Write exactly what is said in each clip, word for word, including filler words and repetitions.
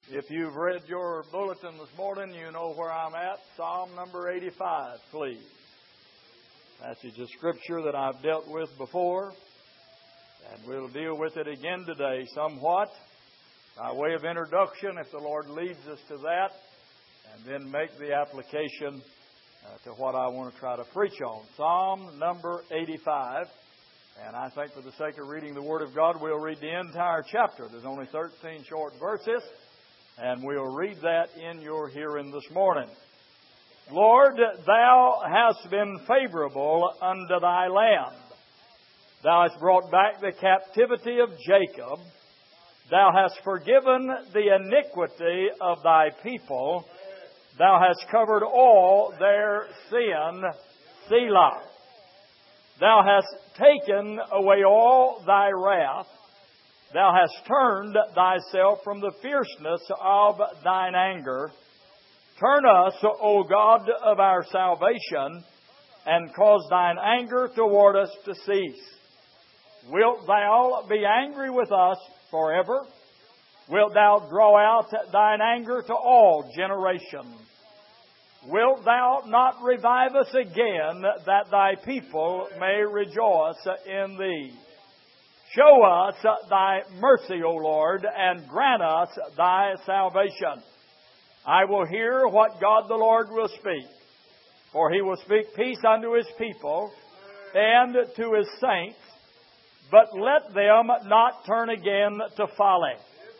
If you've read your bulletin this morning, you know where I'm at. Psalm number eighty-five, please. Passage of Scripture that I've dealt with before, and we'll deal with it again today somewhat by way of introduction, if the Lord leads us to that, and then make the application uh, to what I want to try to preach on. Psalm number eighty-five, and I think for the sake of reading the Word of God, we'll read the entire chapter. There's only thirteen short verses, and we'll read that in your hearing this morning. Lord, Thou hast been favorable unto Thy land. Thou hast brought back the captivity of Jacob. Thou hast forgiven the iniquity of Thy people. Thou hast covered all their sin, Selah. Thou hast taken away all Thy wrath. Thou hast turned Thyself from the fierceness of Thine anger. Turn us, O God of our salvation, and cause Thine anger toward us to cease. Wilt Thou be angry with us forever? Wilt Thou draw out Thine anger to all generations? Wilt Thou not revive us again, that Thy people may rejoice in Thee? Show us Thy mercy, O Lord, and grant us Thy salvation. I will hear what God the Lord will speak, for He will speak peace unto His people and to His saints, but let them not turn again to folly.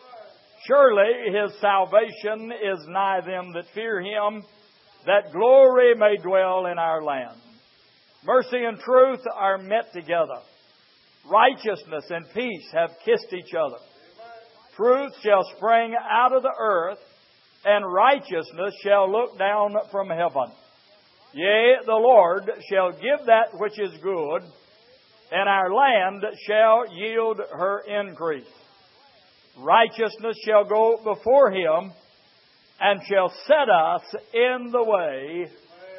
Surely His salvation is nigh them that fear Him, that glory may dwell in our land. Mercy and truth are met together. Righteousness and peace have kissed each other. Truth shall spring out of the earth, and righteousness shall look down from heaven. Yea, the Lord shall give that which is good, and our land shall yield her increase. Righteousness shall go before Him, and shall set us in the way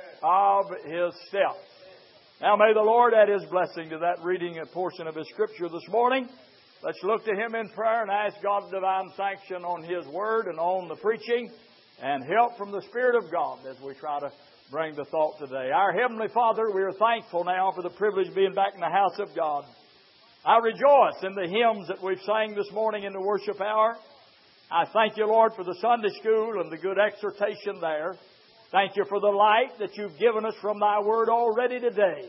of His steps. Now may the Lord add His blessing to that reading a portion of His Scripture this morning. Let's look to Him in prayer and ask God's divine sanction on His Word and on the preaching, and help from the Spirit of God as we try to bring the thought today. Our Heavenly Father, we are thankful now for the privilege of being back in the house of God. I rejoice in the hymns that we've sang this morning in the worship hour. I thank You, Lord, for the Sunday school and the good exhortation there. Thank You for the light that You've given us from Thy Word already today.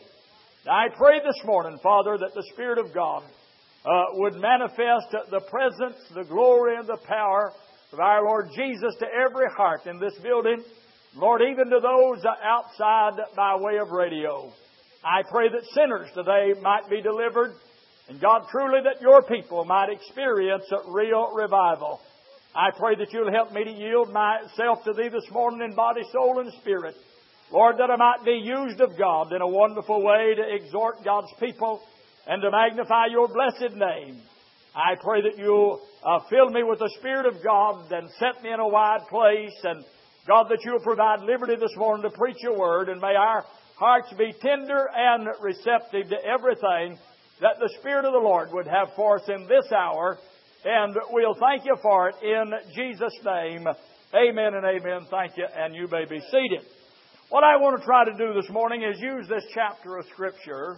I pray this morning, Father, that the Spirit of God uh, would manifest the presence, the glory, and the power of our Lord Jesus to every heart in this building. Lord, even to those outside by way of radio. I pray that sinners today might be delivered, and God, truly that Your people might experience a real revival. I pray that You'll help me to yield myself to Thee this morning in body, soul, and spirit. Lord, that I might be used of God in a wonderful way to exhort God's people and to magnify Your blessed name. I pray that You'll uh, fill me with the Spirit of God and set me in a wide place. And God, that You'll provide liberty this morning to preach Your Word. And may our hearts be tender and receptive to everything that the Spirit of the Lord would have for us in this hour. And we'll thank You for it in Jesus' name. Amen and amen. Thank you, and you may be seated. What I want to try to do this morning is use this chapter of Scripture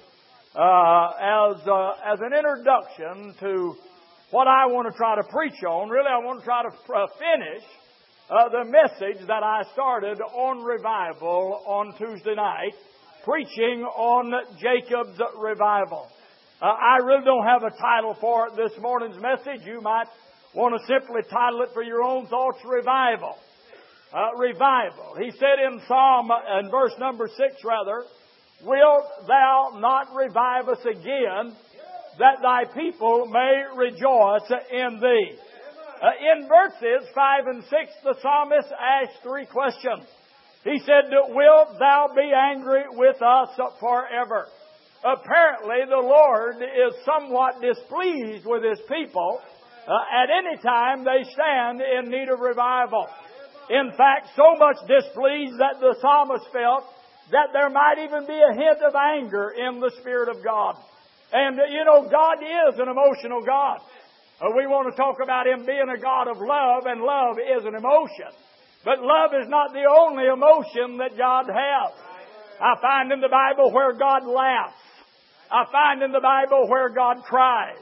uh, as uh, as an introduction to what I want to try to preach on. Really, I want to try to uh, finish uh, the message that I started on revival on Tuesday night, preaching on Jacob's revival. Uh, I really don't have a title for this morning's message. You might want to simply title it for your own thoughts, Revival. Uh, revival. He said in Psalm, uh, in verse number six rather, Wilt Thou not revive us again, that Thy people may rejoice in Thee? Uh, in verses five and six, the psalmist asked three questions. He said, Wilt Thou be angry with us forever? Apparently, the Lord is somewhat displeased with His people uh, at any time they stand in need of revival. In fact, so much displeased that the psalmist felt that there might even be a hint of anger in the Spirit of God. And, you know, God is an emotional God. Uh, we want to talk about Him being a God of love, and love is an emotion. But love is not the only emotion that God has. I find in the Bible where God laughs. I find in the Bible where God cries.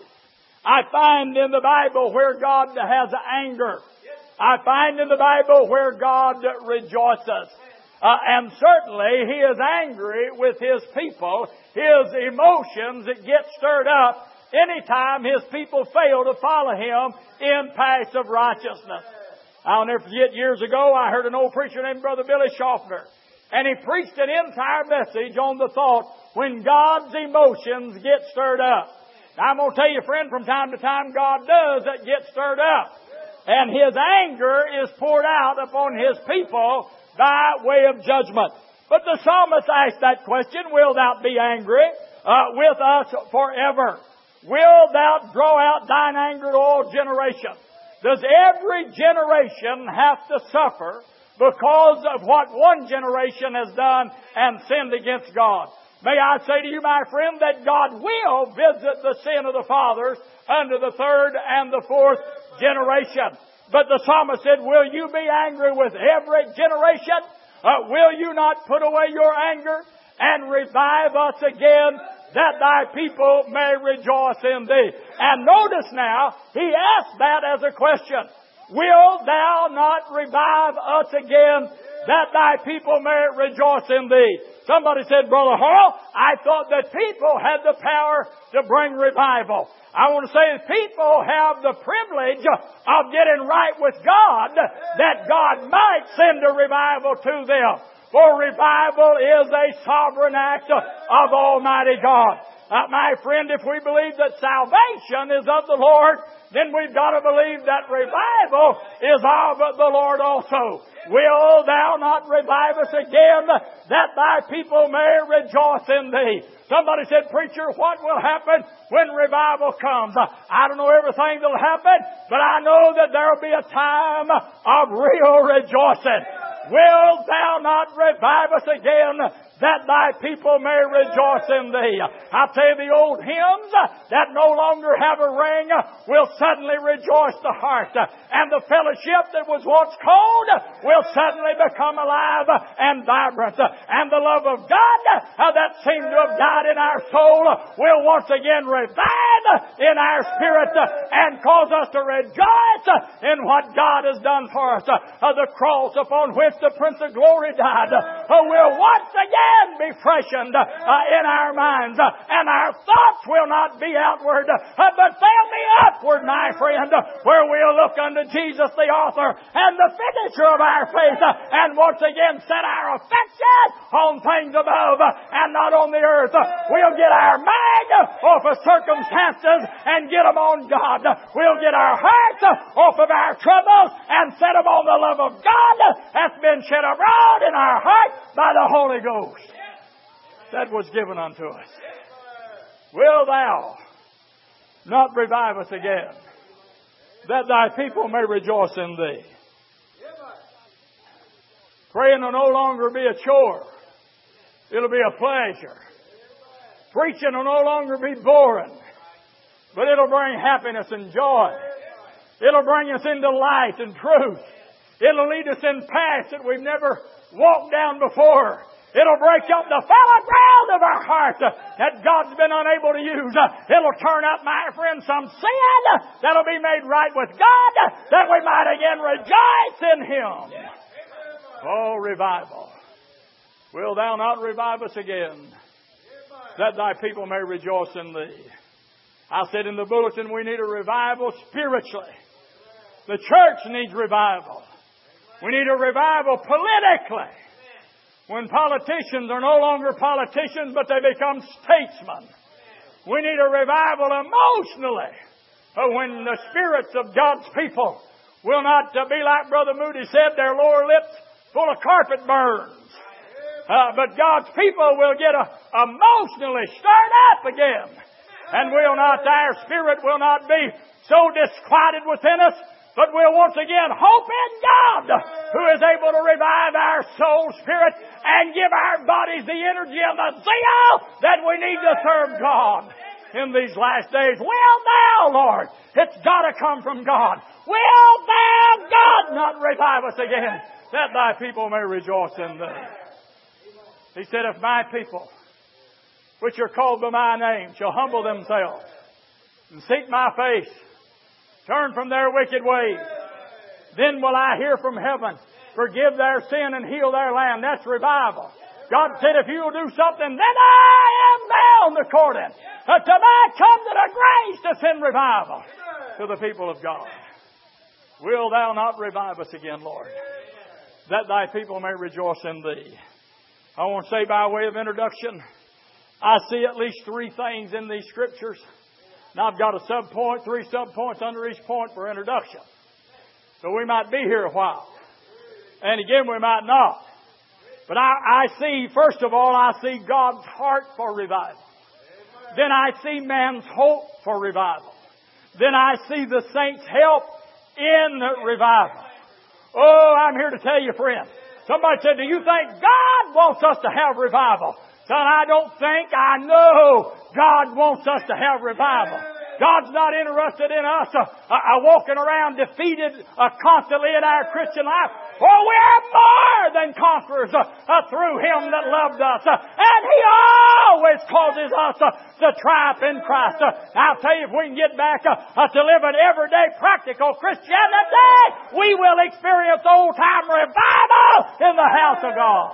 I find in the Bible where God has anger. I find in the Bible where God rejoices. Uh, and certainly He is angry with His people. His emotions that get stirred up anytime His people fail to follow Him in paths of righteousness. I'll never forget, years ago I heard an old preacher named Brother Billy Schaffner. And he preached an entire message on the thought, when God's emotions get stirred up. Now, I'm going to tell you, friend, from time to time God does get stirred up. And His anger is poured out upon His people by way of judgment. But the psalmist asked that question, will thou be angry uh, with us forever? Will thou draw out thine anger to all generations? Does every generation have to suffer because of what one generation has done and sinned against God? May I say to you, my friend, that God will visit the sin of the fathers under the third and the fourth generation. But the psalmist said, will you be angry with every generation? Uh, will you not put away your anger and revive us again, that thy people may rejoice in thee? And notice now, he asked that as a question. Will thou not revive us again, that thy people may rejoice in thee? Somebody said, Brother Harrell, I thought that people had the power to bring revival. I want to say that people have the privilege of getting right with God, that God might send a revival to them. For revival is a sovereign act of Almighty God. Uh, my friend, if we believe that salvation is of the Lord, then we've got to believe that revival is of the Lord also. Will thou not revive us again, that thy people may rejoice in thee? Somebody said, Preacher, what will happen when revival comes? I don't know everything that will happen, but I know that there will be a time of real rejoicing. Will thou not revive us again, that thy people may rejoice in thee? I tell you, the old hymns that no longer have a ring will suddenly rejoice the heart. And the fellowship that was once cold will suddenly become alive and vibrant. And the love of God that seemed to have died in our soul will once again revive in our spirit and cause us to rejoice in what God has done for us. The cross upon which the Prince of Glory died will once again be freshened in our minds, and our thoughts will not be outward, but they'll be upward, my friend, where we'll look unto Jesus, the author and the finisher of our faith, and once again set our affection on things above and not on the earth. We'll get our mind off of circumstances and get them on God. We'll get our hearts off of our troubles and set them on the love of God that's been shed abroad in our heart by the Holy Ghost that was given unto us. Will thou not revive us again, that thy people may rejoice in thee? Praying will no longer be a chore. It'll be a pleasure. Preaching will no longer be boring, but it'll bring happiness and joy. It'll bring us into light and truth. It'll lead us in paths that we've never walked down before. It'll break up the fallow ground of our heart that God's been unable to use. It'll turn up, my friend, some sin that'll be made right with God, that we might again rejoice in Him. Oh, revival. Will thou not revive us again, that thy people may rejoice in thee? I said in the bulletin, we need a revival spiritually. The church needs revival. We need a revival politically. When politicians are no longer politicians, but they become statesmen. We need a revival emotionally. When the spirits of God's people will not be like Brother Moody said, their lower lips full of carpet burns. Uh, but God's people will get a, emotionally stirred up again. And will not, our spirit will not be so disquieted within us, but we'll once again hope in God, who is able to revive our soul, spirit, and give our bodies the energy and the zeal that we need to serve God. in these last days. Will Thou, Lord, it's got to come from God. Will Thou, God, not revive us again, that Thy people may rejoice in Thee. He said, if my people, which are called by my name, shall humble themselves and seek my face, turn from their wicked ways, then will I hear from heaven, forgive their sin and heal their land. That's revival. God said, if you will do something, then I am bound according to my covenant of grace to send revival to the people of God. Will Thou not revive us again, Lord, that Thy people may rejoice in Thee? I want to say by way of introduction, I see at least three things in these Scriptures. Now I've got a sub-point, three sub-points under each point for introduction. So we might be here a while. And again, we might not. But I, I see, first of all, I see God's heart for revival. Then I see man's hope for revival. Then I see the saints' help in revival. Oh, I'm here to tell you, friend. Somebody said, do you think God wants us to have revival? Son, I don't think, I know God wants us to have revival. God's not interested in us uh, uh, walking around defeated uh, constantly in our Christian life. For we are more than conquerors uh, uh, through Him that loved us. Uh, and He always causes us uh, to triumph in Christ. Uh, I'll tell you, if we can get back uh, uh, to live an everyday practical Christianity, we will experience old-time revival in the house of God.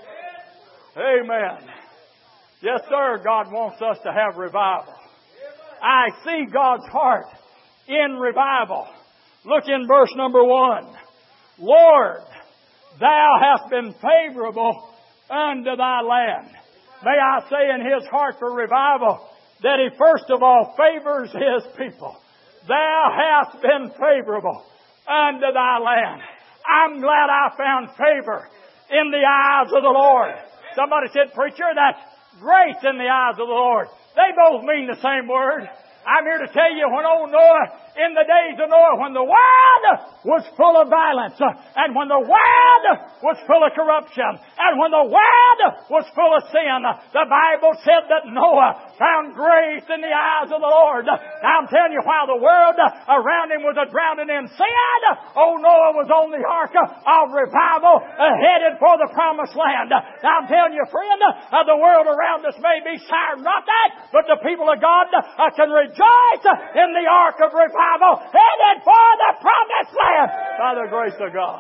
Amen. Yes, sir, God wants us to have revival. I see God's heart in revival. Look in verse number one. Lord, Thou hast been favorable unto Thy land. May I say in His heart for revival that He first of all favors His people. Thou hast been favorable unto Thy land. I'm glad I found favor in the eyes of the Lord. Somebody said, preacher, that's grace in the eyes of the Lord. They both mean the same word. I'm here to tell you, when old Noah, in the days of Noah, when the world was full of violence, and when the world was full of corruption, and when the world was full of sin, the Bible said that Noah found grace in the eyes of the Lord. I'm telling you, while the world around him was drowning in sin, old Noah was on the ark of revival, headed for the promised land. I'm telling you, friend, the world around us may be sour, not that, but the people of God can rejoice in the ark of revival, headed for the promised land by the grace of God.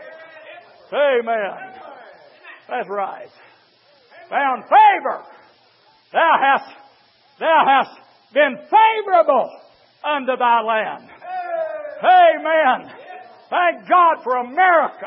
Amen. That's right. Found favor. Thou hast, thou hast been favorable unto Thy land. Amen. Thank God for America.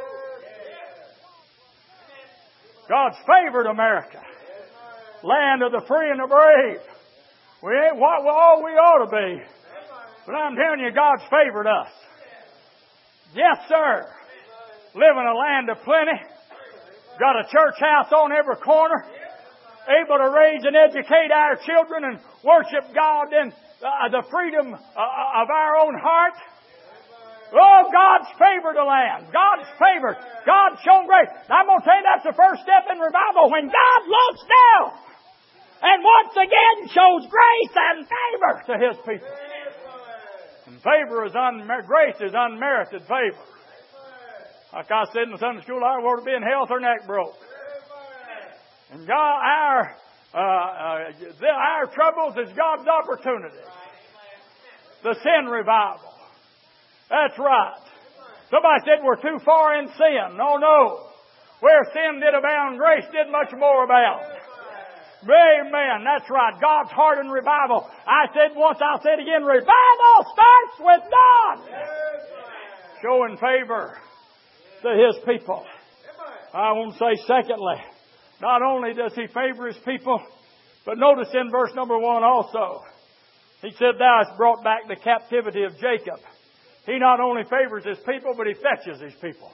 God's favored America. Land of the free and the brave. We ain't what all we ought to be. But I'm telling you, God's favored us. Yes, sir. Live in a land of plenty. Got a church house on every corner. Able to raise and educate our children and worship God in uh, the freedom uh, of our own heart. Oh, God's favored the land. God's favored. God's shown grace. I'm going to tell you that's the first step in revival. When God looks down and once again shows grace and favor to His people. And favor is unmerited, grace is unmerited favor. Like I said in the Sunday school, I want to be in health or neck broke. And God, our uh, uh, our troubles is God's opportunity. The sin revival. That's right. Somebody said we're too far in sin. No, no. Where sin did abound, grace did much more abound. Amen. That's right. God's heart in revival. I said once, I'll say it again. Revival starts with God. Showing favor to His people. I want to say secondly, not only does He favor His people, but notice in verse number one also, He said, Thou hast brought back the captivity of Jacob. He not only favors His people, but He fetches His people.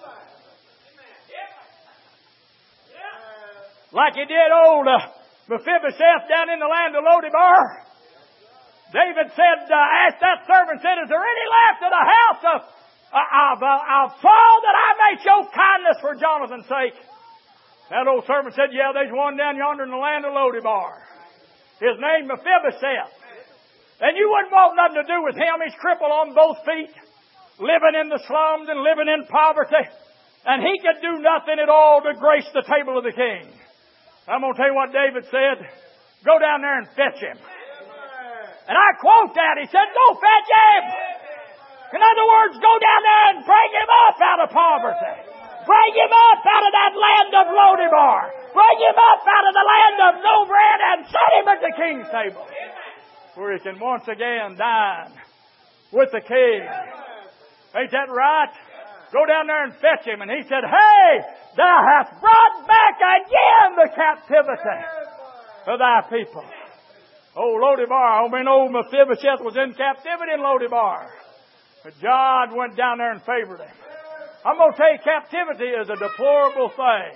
Like He did old uh, Mephibosheth down in the land of Lodebar. David said, uh, asked that servant, said, is there any left of the house of, uh, of, uh, of Saul that I may show kindness for Jonathan's sake? That old servant said, yeah, there's one down yonder in the land of Lodebar. His name Mephibosheth. And you wouldn't want nothing to do with him. He's crippled on both feet, living in the slums and living in poverty. And he could do nothing at all to grace the table of the king. I'm going to tell you what David said. Go down there and fetch him. And I quote that. He said, go fetch him. In other words, go down there and bring him up out of poverty. Bring him up out of that land of Lodebar. Bring him up out of the land of no bread and set him at the king's table, where he can once again dine with the king. Ain't that right? Go down there and fetch him. And he said, hey, thou hast brought back again the captivity of thy people. Oh, Lodebar, I mean, old Mephibosheth was in captivity in Lodebar. But God went down there and favored him. I'm going to tell you, captivity is a deplorable thing.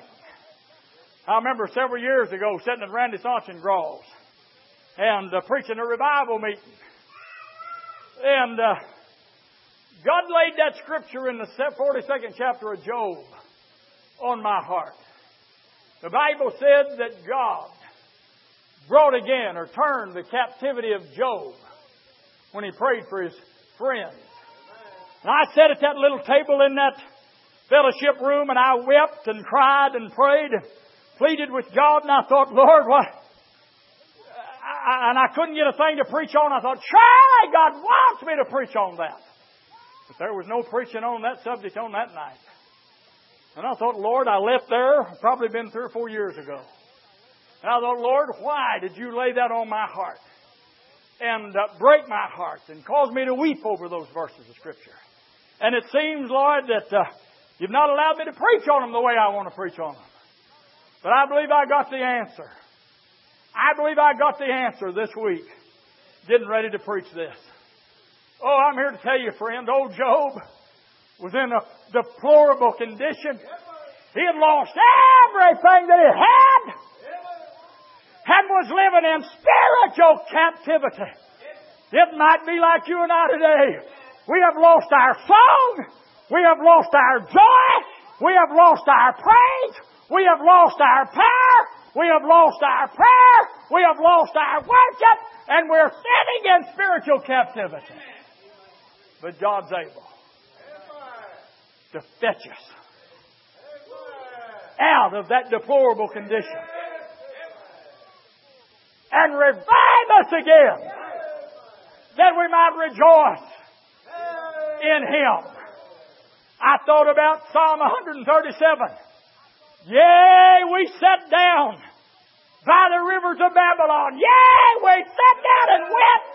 I remember several years ago sitting at Randy Sonshengraw's and uh, preaching a revival meeting. And uh, God laid that scripture in the forty-second chapter of Job on my heart. The Bible said that God brought again or turned the captivity of Job when he prayed for his friends. And I sat at that little table in that fellowship room and I wept and cried and prayed and pleaded with God, and I thought, Lord, what? I, and I couldn't get a thing to preach on. I thought, surely God wants me to preach on that. But there was no preaching on that subject on that night. And I thought, Lord, I left there, probably been three or four years ago. And I thought, Lord, why did you lay that on my heart and uh, break my heart and cause me to weep over those verses of Scripture? And it seems, Lord, that uh, you've not allowed me to preach on them the way I want to preach on them. But I believe I got the answer. I believe I got the answer this week, getting ready to preach this. Oh, I'm here to tell you, friend, old Job was in a deplorable condition. He had lost everything that he had and was living in spiritual captivity. It might be like you and I today. We have lost our song. We have lost our joy. We have lost our praise. We have lost our power. We have lost our prayer. We have lost our worship. And we're sitting in spiritual captivity. But God's able to fetch us out of that deplorable condition and revive us again, that we might rejoice in Him. I thought about Psalm one thirty-seven. Yea, we sat down by the rivers of Babylon. Yea, we sat down and wept.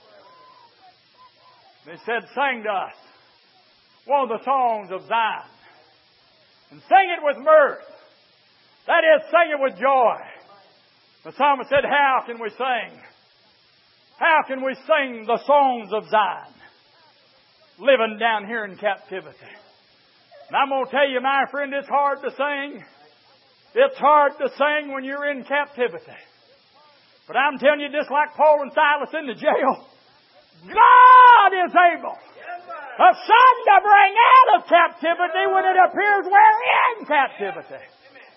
They said, sing to us one of the songs of Zion. And sing it with mirth. That is, sing it with joy. The psalmist said, how can we sing? How can we sing the songs of Zion? Living down here in captivity. And I'm going to tell you, my friend, it's hard to sing. It's hard to sing when you're in captivity. But I'm telling you, just like Paul and Silas in the jail, God is able a son to bring out of captivity when it appears we're in captivity.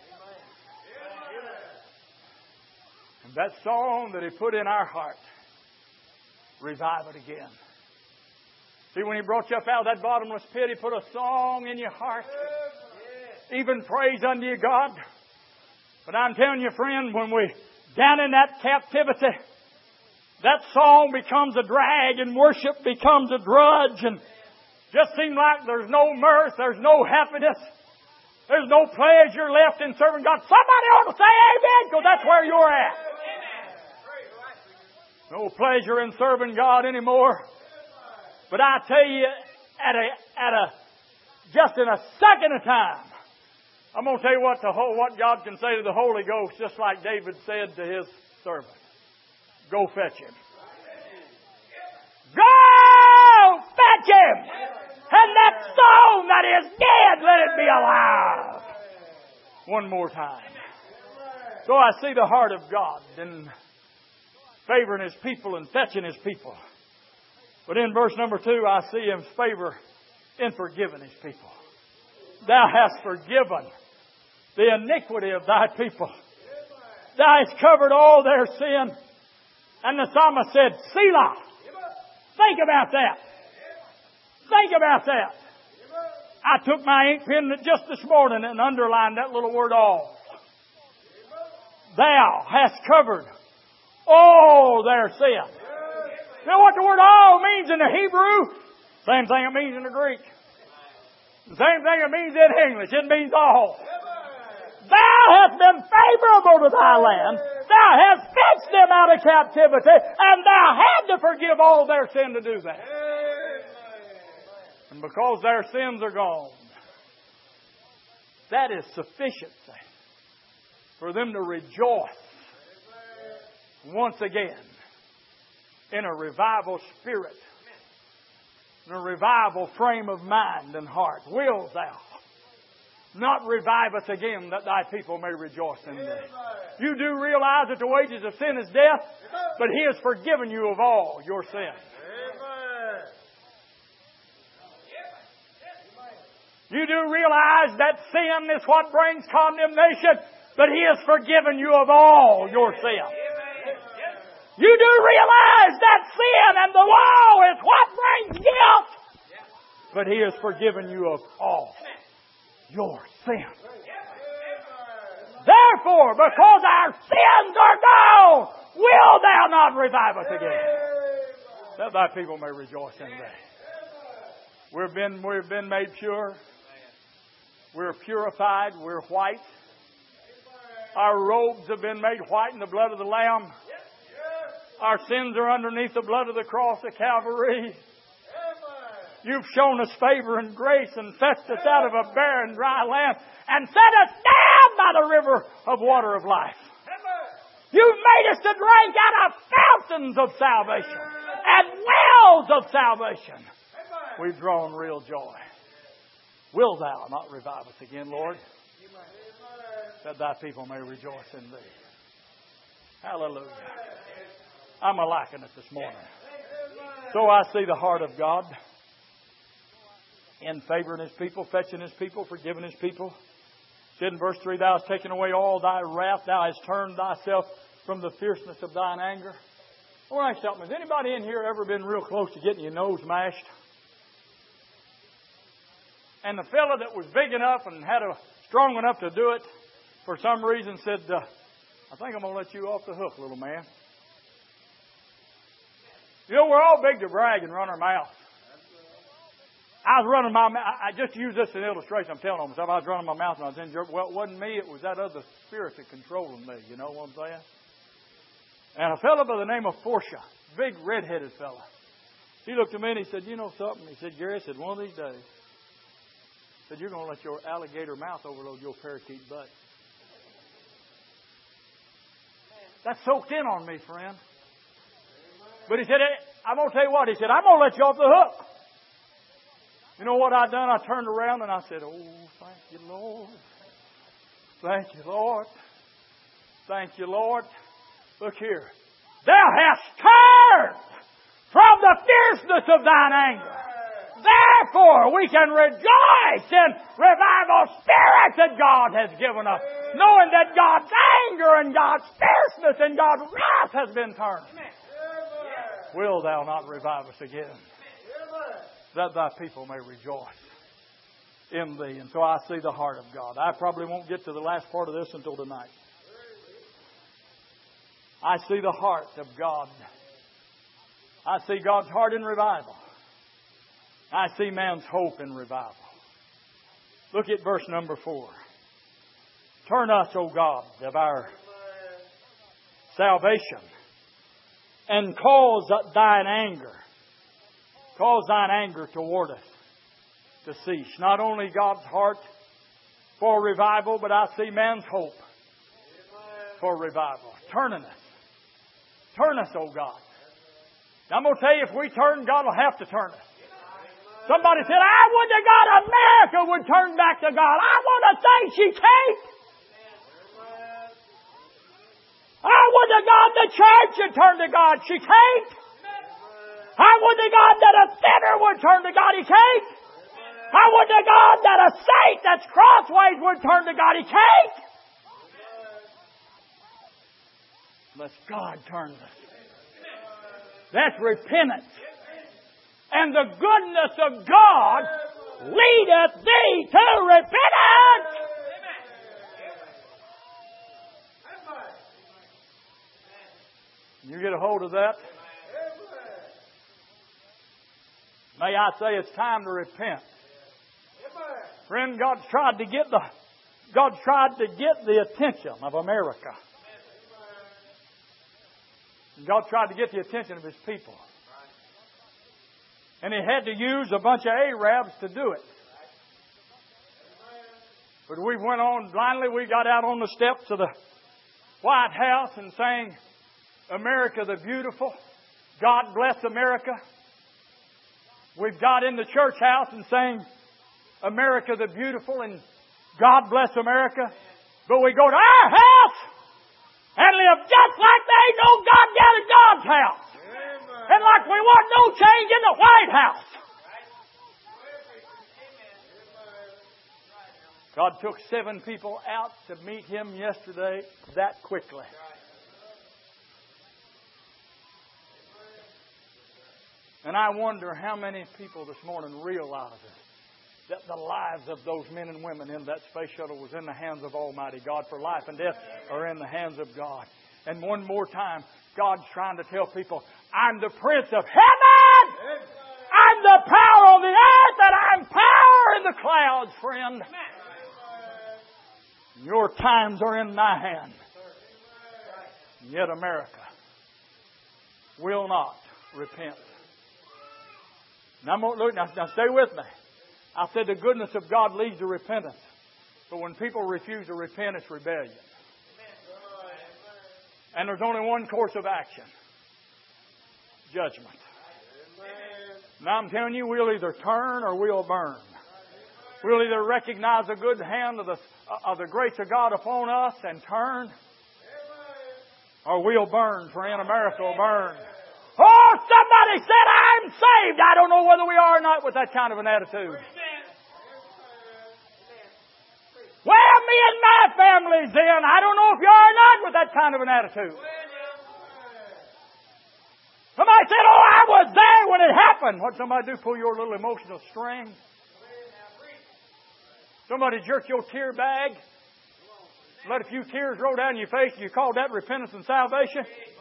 And that song that He put in our heart, revive it again. See, when He brought you up out of that bottomless pit, He put a song in your heart. Even praise unto you, God. But I'm telling you, friend, when we down in that captivity, that song becomes a drag and worship becomes a drudge, and just seems like there's no mirth, there's no happiness, there's no pleasure left in serving God. Somebody ought to say amen, because that's where you're at. No pleasure in serving God anymore. But I tell you, at a at a just in a second of time, I'm going to tell you what the whole what God can say to the Holy Ghost, just like David said to his servant. Go fetch him. Go fetch him. And that stone that is dead, let it be alive. One more time. So I see the heart of God in favoring His people and fetching His people. But in verse number two, I see Him favor in forgiving His people. Thou hast forgiven the iniquity of Thy people. Thou hast covered all their sin. And the psalmist said, Selah. Think about that. Think about that. I took my ink pen just this morning and underlined that little word all. Thou hast covered all their sin. You know what the word all means in the Hebrew? Same thing it means in the Greek. The same thing it means in English. It means all. Thou hast been favorable to thy land. Thou hast fetched them out of captivity, and thou had to forgive all their sin to do that. And because their sins are gone, that is sufficiency for them to rejoice once again in a revival spirit, in a revival frame of mind and heart. Wilt thou not revive us again, that thy people may rejoice in thee? You do realize that the wages of sin is death, but He has forgiven you of all your sin. You do realize that sin is what brings condemnation, but He has forgiven you of all your sin. You do realize that sin and the law is what brings guilt, but He has forgiven you of all your sin. Therefore, because our sins are gone, will thou not revive us again, that thy people may rejoice in thee. We've been, we've been made pure. We're purified. We're white. Our robes have been made white in the blood of the Lamb. Our sins are underneath the blood of the cross of Calvary. You've shown us favor and grace and fetched us out of a barren, dry land and set us down by the river of water of life. You've made us to drink out of fountains of salvation and wells of salvation. We've drawn real joy. Will thou not revive us again, Lord, that thy people may rejoice in thee? Hallelujah. I'm a-liking it this morning. So I see the heart of God in favoring His people, fetching His people, forgiving His people. It said in verse three, Thou hast taken away all thy wrath. Thou hast turned thyself from the fierceness of thine anger. I want to ask you something. Has anybody in here ever been real close to getting your nose mashed? And the fellow that was big enough and had a strong enough to do it, for some reason said, uh, I think I'm going to let you off the hook, little man. You know, we're all big to brag and run our mouth. I was running my mouth. I just use this as an illustration. I'm telling myself I was running my mouth and I was in jerk. Well, it wasn't me. It was that other spirit that controlling me. You know what I'm saying? And a fellow by the name of Portia, big red-headed fella, he looked at me and he said, you know something? He said, Gary, he said, one of these days, he said, you're going to let your alligator mouth overload your parakeet butt. That soaked in on me, friend. But he said, I'm going to tell you what. He said, I'm going to let you off the hook. You know what I done? I turned around and I said, oh, thank you, Lord. Thank you, Lord. Thank you, Lord. Look here. Thou hast turned from the fierceness of thine anger. Therefore, we can rejoice in revival spirit that God has given us, knowing that God's anger and God's fierceness and God's wrath has been turned. Will thou not revive us again, that thy people may rejoice in thee? And so I see the heart of God. I probably won't get to the last part of this until tonight. I see the heart of God. I see God's heart in revival. I see man's hope in revival. Look at verse number four. Turn us, O God, of our salvation, and cause thine anger, cause thine anger toward us to cease. Not only God's heart for revival, but I see man's hope for revival. Turning us. Turn us, O God. Now, I'm going to tell you, if we turn, God will have to turn us. Somebody said, I would to God America would turn back to God. I want to say she can't. I would to God the church would turn to God. She can't. I would to God that a sinner would turn to God. He can't. I would to God that a saint that's crossways would turn to God. He can't. Unless God turns us. That's repentance. And the goodness of God leadeth thee to repentance. You get a hold of that? May I say it's time to repent. Friend, God's tried to get the God's tried to get the attention of America. God tried to get the attention of His people. And He had to use a bunch of Arabs to do it. But we went on blindly. We got out on the steps of the White House and sang, America the Beautiful. God bless America. We've got in the church house and sang, America the Beautiful and God bless America. But we go to our house and live just like there ain't no God down in God's house. Amen. And like we want no change in the White House. God took seven people out to meet Him yesterday that quickly. And I wonder how many people this morning realize that the lives of those men and women in that space shuttle was in the hands of Almighty God, for life and death are in the hands of God. And one more time, God's trying to tell people, I'm the Prince of Heaven! I'm the power of the earth, and I'm power in the clouds, friend. Your times are in my hand. And yet America will not repent. Now, I'm gonna look, now, now stay with me. I said the goodness of God leads to repentance. But when people refuse to repent, it's rebellion. And there's only one course of action. Judgment. Now I'm telling you, we'll either turn or we'll burn. We'll either recognize the good hand of the, of the grace of God upon us and turn, or we'll burn, friend. America will burn. Oh, somebody said, I'm saved. I don't know whether we are or not with that kind of an attitude. Well, me and my family's in. I don't know if you are or not with that kind of an attitude. Somebody said, oh, I was there when it happened. What somebody do? Pull your little emotional string? Somebody jerk your tear bag? Let a few tears roll down your face and you call that repentance and salvation?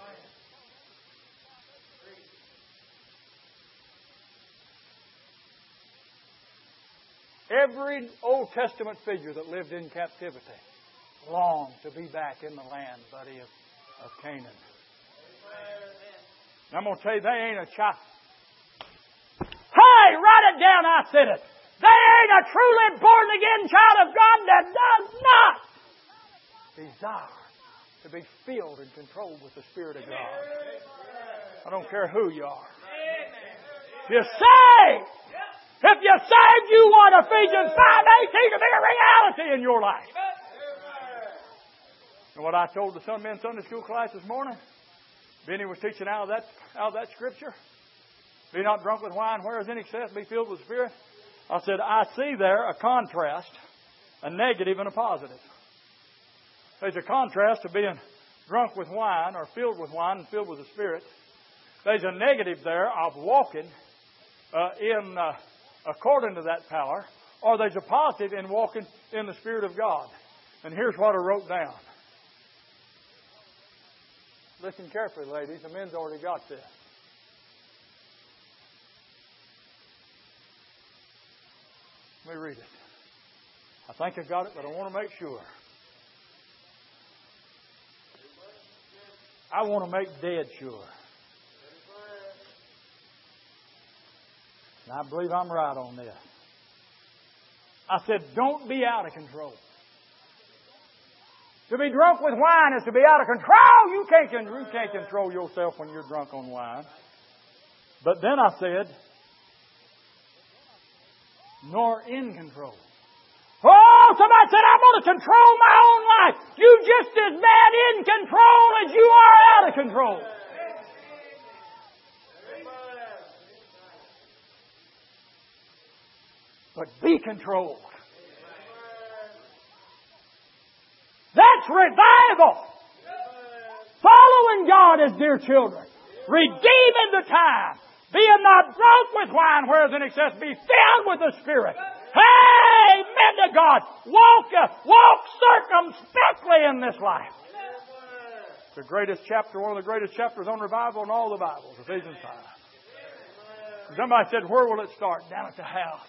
Every Old Testament figure that lived in captivity longed to be back in the land, buddy, of, of Canaan. And I'm going to tell you, they ain't a child. Hey, write it down, I said it. They ain't a truly born again child of God that does not desire to be filled and controlled with the Spirit of God. I don't care who you are. You're saved. If you're saved, you want Ephesians five eighteen to be a reality in your life. And what I told the Son Men Sunday School class this morning, Benny was teaching out of that out of that scripture. Be not drunk with wine, whereas in excess, be filled with the Spirit. I said, I see there a contrast, a negative and a positive. There's a contrast to being drunk with wine or filled with wine and filled with the Spirit. There's a negative there of walking uh, in uh, according to that power, or there's a positive in walking in the Spirit of God. And here's what I wrote down. Listen carefully, ladies. The men's already got this. Let me read it. I think I got it, but I want to make sure. I want to make dead sure. And I believe I'm right on this. I said, don't be out of control. To be drunk with wine is to be out of control. You can't, you can't control yourself when you're drunk on wine. But then I said, nor in control. Oh, somebody said, I'm going to control my own life. You just as bad in control as you are out of control. But be controlled. That's revival. Following God as dear children. Redeeming the time. Being not drunk with wine, whereas in excess, be filled with the Spirit. Amen to God. Walk, uh, walk circumspectly in this life. The greatest chapter, one of the greatest chapters on revival in all the Bibles, Ephesians five. Somebody said, where will it start? Down at the house.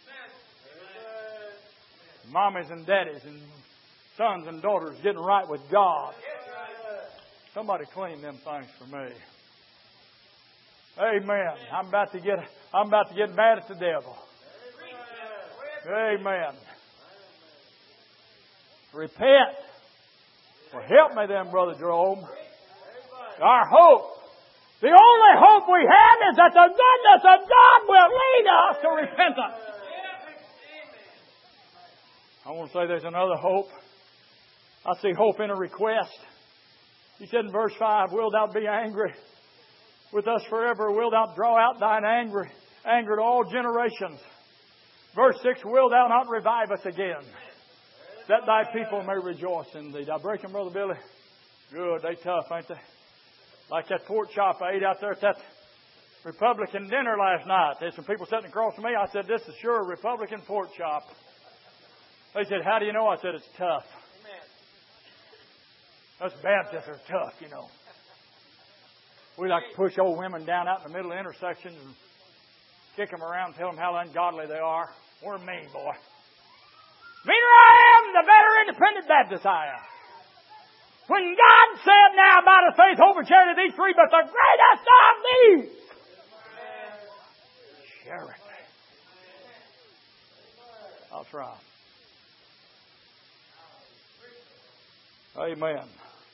Mommies and daddies and sons and daughters getting right with God. Somebody clean them things for me. Amen. I'm about to get I'm about to get mad at the devil. Amen. Repent. Well, help me then, Brother Jerome. Our hope. The only hope we have is that the goodness of God will lead us to repentance. I want to say there's another hope. I see hope in a request. He said in verse five, wilt thou be angry with us forever? Wilt thou draw out thine anger, anger to all generations? Verse six, wilt thou not revive us again, that thy people may rejoice in thee? Did I break them, Brother Billy? Good, they tough, ain't they? Like that pork chop I ate out there at that Republican dinner last night. There's some people sitting across from me. I said, this is sure a Republican pork chop. They said, how do you know? I said, it's tough. Us Baptists are tough, you know. We like to push old women down out in the middle of intersections and kick them around and tell them how ungodly they are. We're mean, boy. Meaner I am, the better independent Baptist I am. When God said now about his faith, hope, and charity, these three, but the greatest of these, charity. That's right. Amen.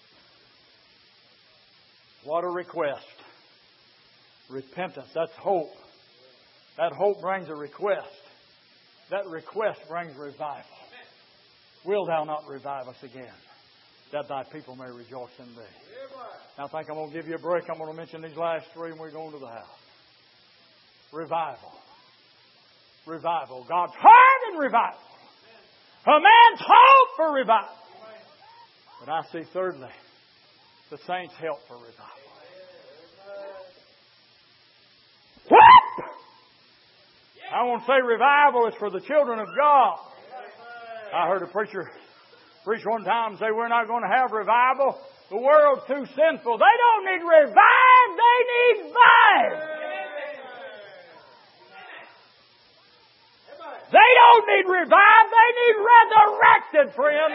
What a request. Repentance. That's hope. That hope brings a request. That request brings revival. Will thou not revive us again, that thy people may rejoice in thee? Now I think I'm going to give you a break. I'm going to mention these last three and we're going to the house. Revival. Revival. God's heart in revival. A man's hope for revival. But I see thirdly, the saints' help for revival. What? I want to say revival is for the children of God. I heard a preacher preach one time and say, we're not going to have revival. The world's too sinful. They don't need revive, they need vive. They don't need revive, they need resurrected, friend.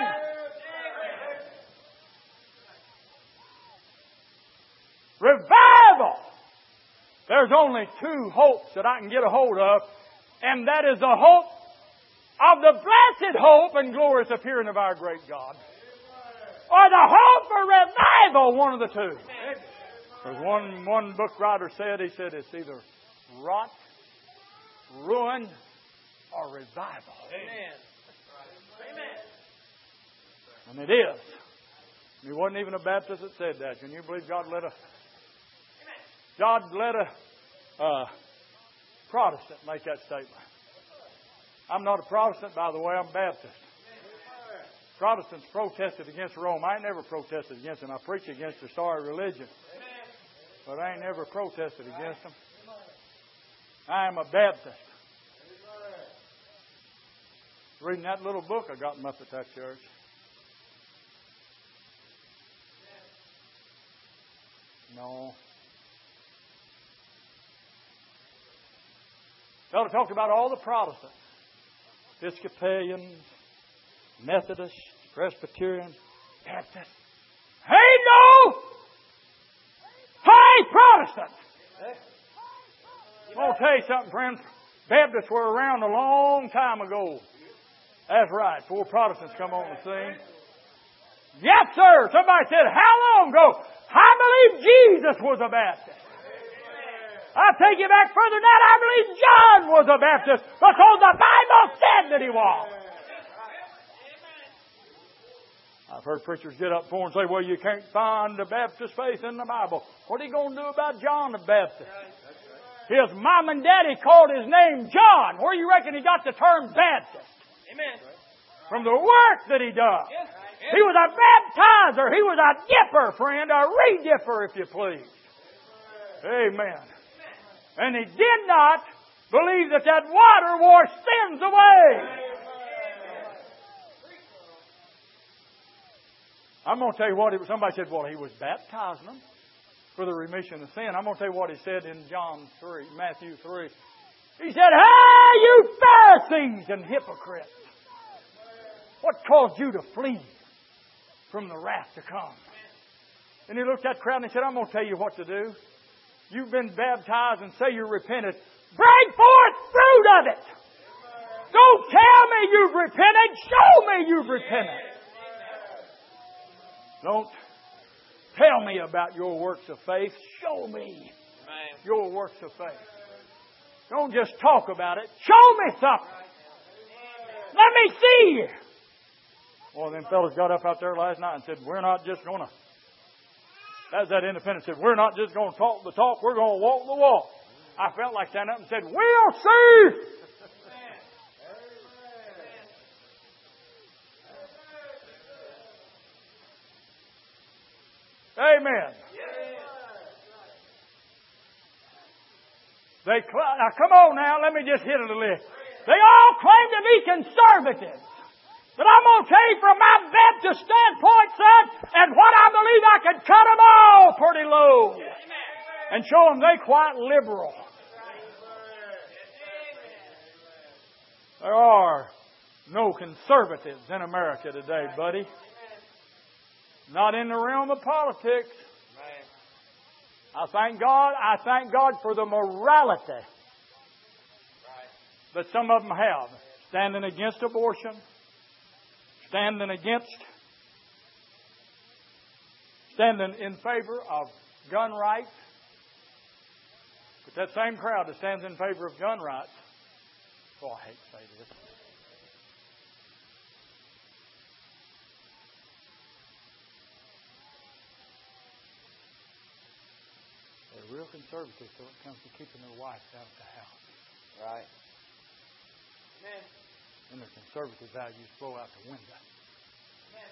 Revival. There's only two hopes that I can get a hold of, and that is the hope of the blessed hope and glorious appearing of our great God, or the hope for revival, one of the two. Because one, one book writer said, he said, it's either rot, ruin, or revival. Amen. And it is. It wasn't even a Baptist that said that. Can you believe God let a God let a uh, Protestant make that statement? I'm not a Protestant, by the way. I'm Baptist. Protestants protested against Rome. I ain't never protested against them. I preach against their sorry religion. But I ain't never protested against them. I am a Baptist. Reading that little book I got them up at that church. No. Fellow talked about all the Protestants. Episcopalians, Methodists, Presbyterians, Baptists. Hey, no! Hey, Protestants! I'm going to tell you something, friends. Baptists were around a long time ago. That's right, before Protestants come on the scene. Yes, sir. Somebody said, how long ago? I believe Jesus was a Baptist. I'll take you back further than that. I believe John was a Baptist because the Bible said that he was. I've heard preachers get up before and say, well, you can't find the Baptist faith in the Bible. What are you going to do about John the Baptist? His mom and daddy called his name John. Where do you reckon he got the term Baptist? Amen. From the work that he does. He was a baptizer. He was a dipper, friend. A re-dipper, if you please. Amen. And he did not believe that that water washed sins away. I'm going to tell you what, it was. Somebody said, well, he was baptizing them for the remission of sin. I'm going to tell you what he said in John three, Matthew three. He said, hey, you Pharisees and hypocrites, what caused you to flee from the wrath to come? And he looked at that crowd and he said, I'm going to tell you what to do. You've been baptized and say you're repentant. Bring forth fruit of it. Don't tell me you've repented. Show me you've repented. Don't tell me about your works of faith. Show me your works of faith. Don't just talk about it. Show me something. Let me see. Well, them fellas got up out there last night and said, we're not just going to. As that independent said, we're not just going to talk the talk, we're going to walk the walk. I felt like standing up and said, we'll see. Amen. They cl- now come on now, let me just hit it a little. They all claim to be conservatives. But I'm going to tell you from my Baptist standpoint, son, and what I believe I could cut them all pretty low. And show them they quite liberal. There are no conservatives in America today, buddy. Not in the realm of politics. I thank God. I thank God for the morality that some of them have. Standing against abortion. Standing against. Standing in favor of gun rights. But that same crowd that stands in favor of gun rights. Oh, I hate to say this. They're real conservative when it comes to keeping their wives out of the house. Right. Amen. And their conservative values flow out the window. Amen.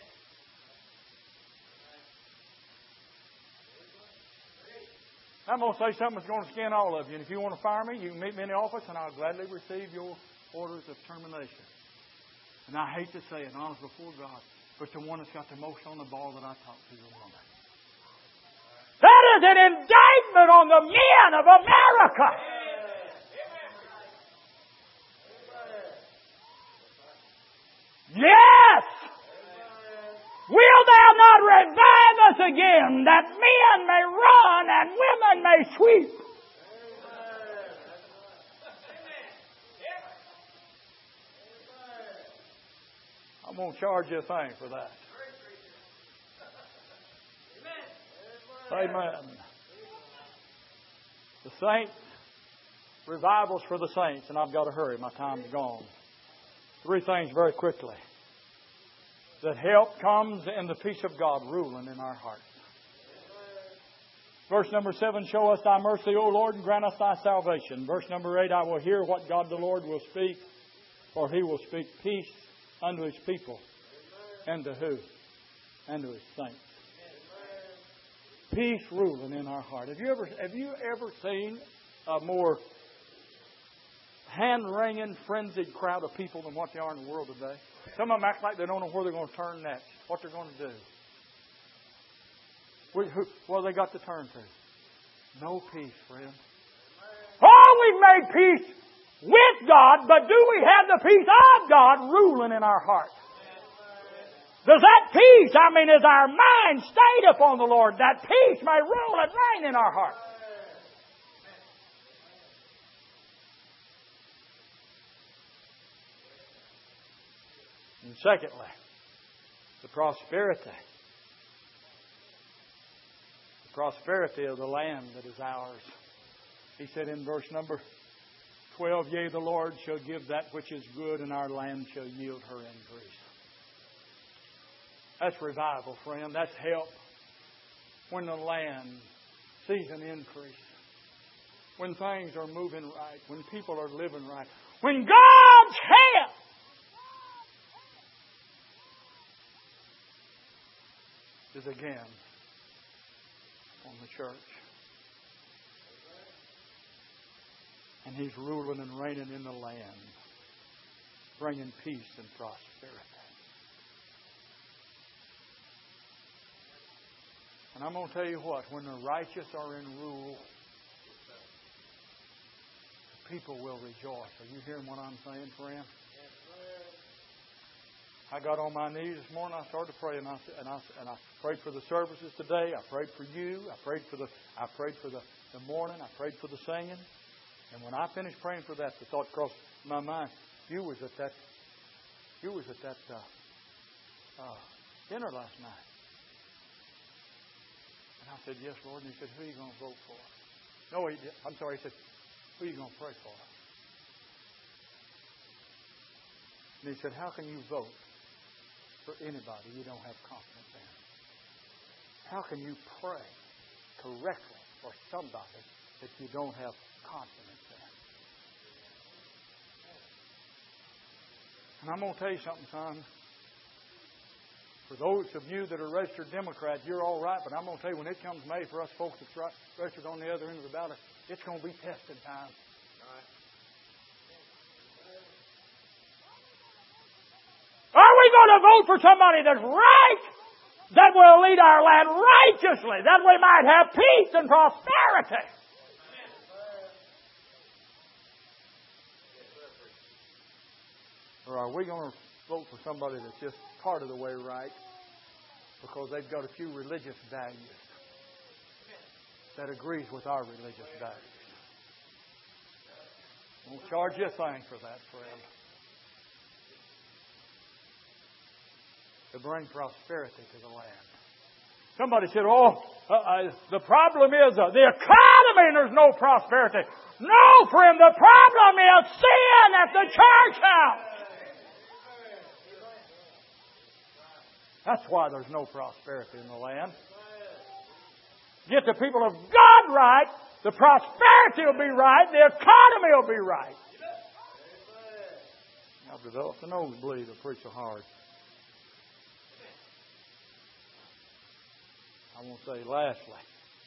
I'm going to say something that's going to skin all of you. And if you want to fire me, you can meet me in the office and I'll gladly receive your orders of termination. And I hate to say it, honest before God, but the one that's got the most on the ball that I talk to is a woman. That is an indictment on the men of America. Yes! Will thou not revive us again, that men may run and women may sweep? I'm going to charge you a thing for that. Amen. The saints, revivals for the saints, and I've got to hurry, my time's gone. Three things very quickly. That help comes in the peace of God ruling in our hearts. Verse number seven, show us thy mercy, O Lord, and grant us thy salvation. Verse number eight, I will hear what God the Lord will speak, for he will speak peace unto his people. And to who? And to his saints. Peace ruling in our heart. Have you ever have you ever seen a more hand-wringing, frenzied crowd of people than what they are in the world today? Some of them act like they don't know where they're going to turn next, what they're going to do. What have they got to turn to? No peace, friend. Oh, we've made peace with God, but do we have the peace of God ruling in our hearts? Does that peace, I mean, is our mind stayed upon the Lord? That peace may rule and reign in our hearts. And secondly, the prosperity. The prosperity of the land that is ours. He said in verse number twelve, yea, the Lord shall give that which is good, and our land shall yield her increase. That's revival, friend. That's help. When the land sees an increase. When things are moving right. When people are living right. When God's hand is again on the church. And He's ruling and reigning in the land, bringing peace and prosperity. And I'm going to tell you what, when the righteous are in rule, the people will rejoice. Are you hearing what I'm saying, friend? I got on my knees this morning. I started to pray, and I and I and I prayed for the services today. I prayed for you. I prayed for the I prayed for the, the morning. I prayed for the singing. And when I finished praying for that, the thought crossed my mind: you was at that you was at that uh, uh, dinner last night. And I said, "Yes, Lord." And He said, "Who are you going to vote for?" No, he did. I'm sorry. He said, "Who are you going to pray for?" And he said, "How can you vote for anybody you don't have confidence in? How can you pray correctly for somebody that you don't have confidence in?" And I'm going to tell you something, son. For those of you that are registered Democrats, you're all right. But I'm going to tell you, when it comes May, for us folks that's registered on the other end of the ballot, it's going to be testing time. Are we going to vote for somebody that's right, that will lead our land righteously, that we might have peace and prosperity? Or are we going to vote for somebody that's just part of the way right because they've got a few religious values that agrees with our religious values? Won't charge you a thing for that, friend. To bring prosperity to the land. Somebody said, "Oh, uh, uh, the problem is uh, the economy and there's no prosperity." No, friend, the problem is sin at the church house. That's why there's no prosperity in the land. Get the people of God right, the prosperity will be right, the economy will be right. I've developed a nosebleed to preach so hard. I want to say lastly,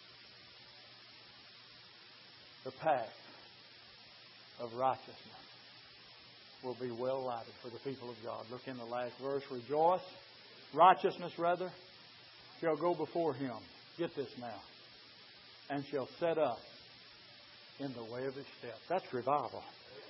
the path of righteousness will be well lighted for the people of God. Look in the last verse. Rejoice, righteousness rather, shall go before Him. Get this now. And shall set up in the way of His steps. That's revival.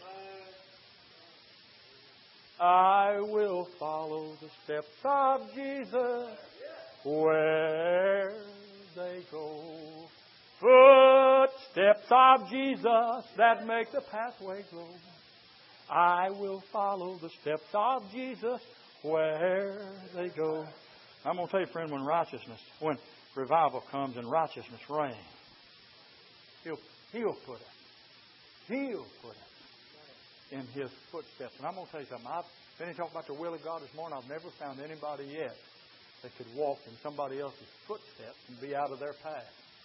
I will follow the steps of Jesus where they go. Footsteps of Jesus that make the pathway grow. I will follow the steps of Jesus where they go. I'm going to tell you, friend, when righteousness, when revival comes and righteousness reigns, He'll, he'll put it. He'll put it in His footsteps. And I'm going to tell you something. I've been talking about the will of God this morning. I've never found anybody yet that could walk in somebody else's footsteps and be out of their path.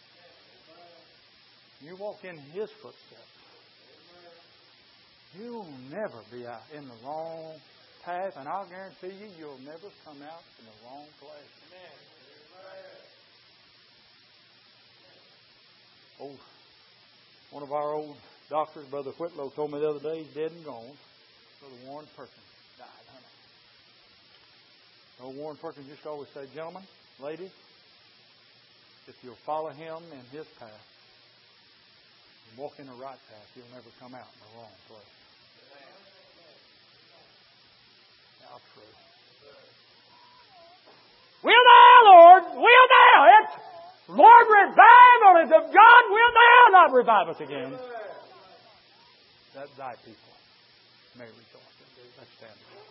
You walk in His footsteps, you'll never be out in the wrong path, and I'll guarantee you, you'll never come out in the wrong place. Old, one of our old doctors, Brother Whitlow, told me the other day he's dead and gone. Brother Warren Perkins died, honey. Old Warren Perkins used to always say, "Gentlemen, ladies, if you'll follow him in his path and walk in the right path, you'll never come out in the wrong place." How true. Will thou, Lord, will thou? It's Lord, revival is of God. Will thou not revive us again? That thy people may rejoice. Let's stand.